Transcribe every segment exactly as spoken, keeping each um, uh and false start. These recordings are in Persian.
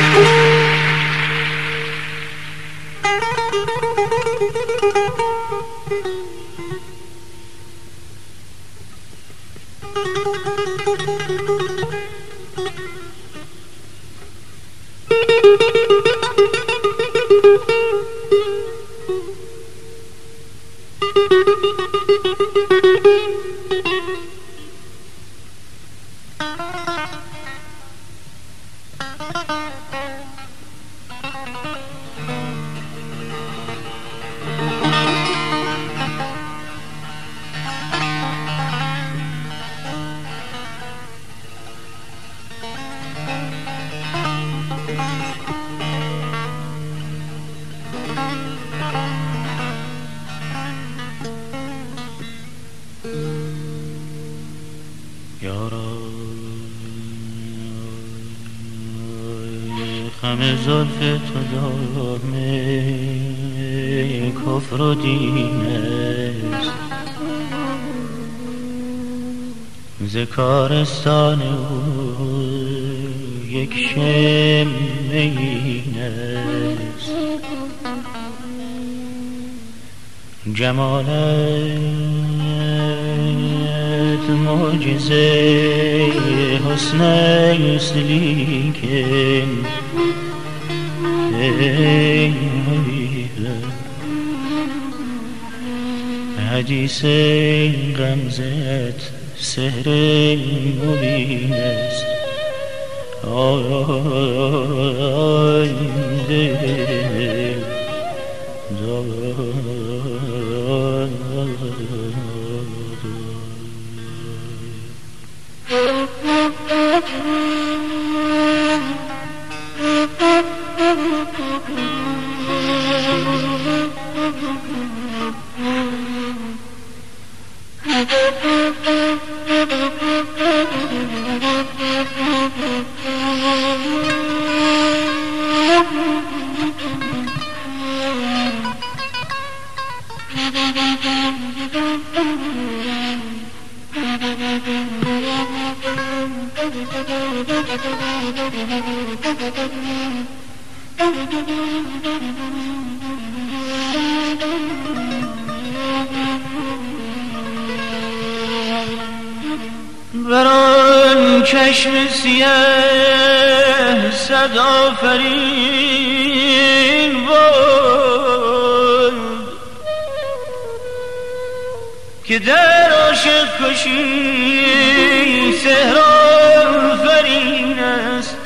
خم زلف تو دامه کفر و دین است، ز کارستان او یک شمه این است. جمالت معجزه حسن است، لیکن ای حدیث غمزت سحر مبین است. آی دل بر آن چشم سیه صد آفرین باد که در عاشق کشی سحر آفرین است.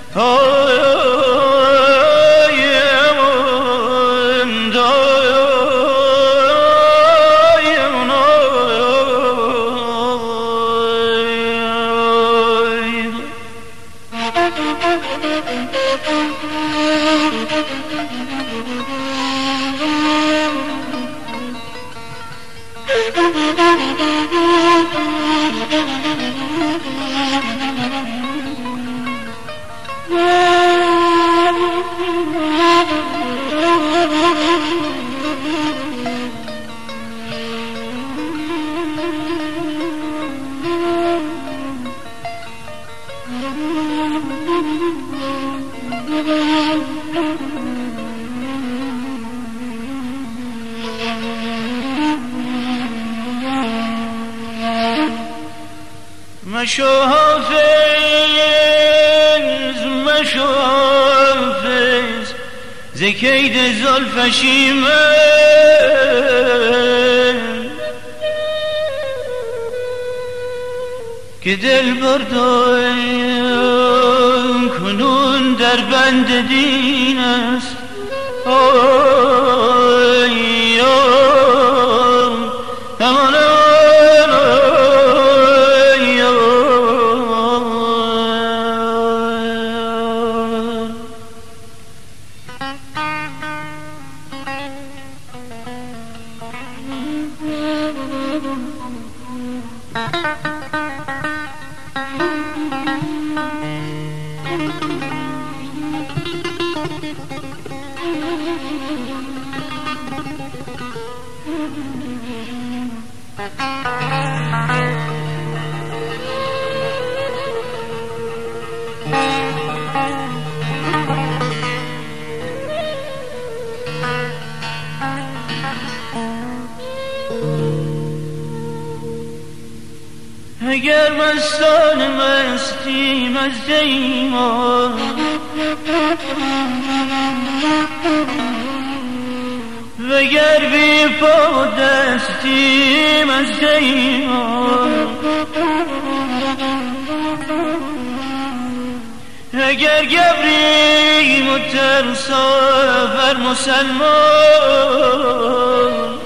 مشو حافظ مشو حافظ ز کید زلفش ایمن که دل بردن کنون در بند دین است. آی آی امانه Thank you. اگر مستان مستیم از دیمان وگر بی پا دستیم از دیمان اگر گبریم و ترسا بر مسلمان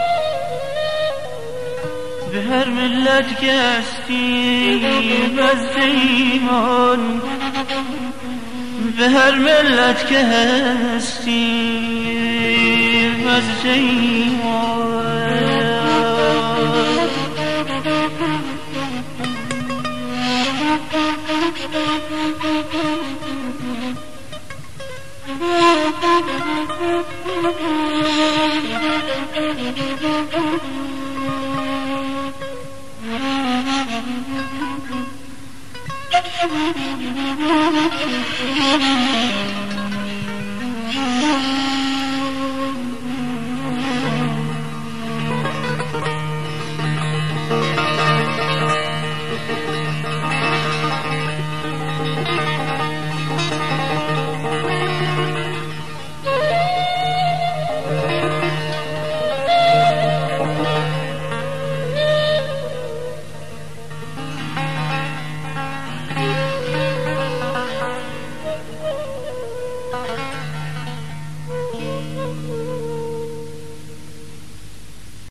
به هر ملت که هستیم از ایمان به هر ملت که هستیم از ایمان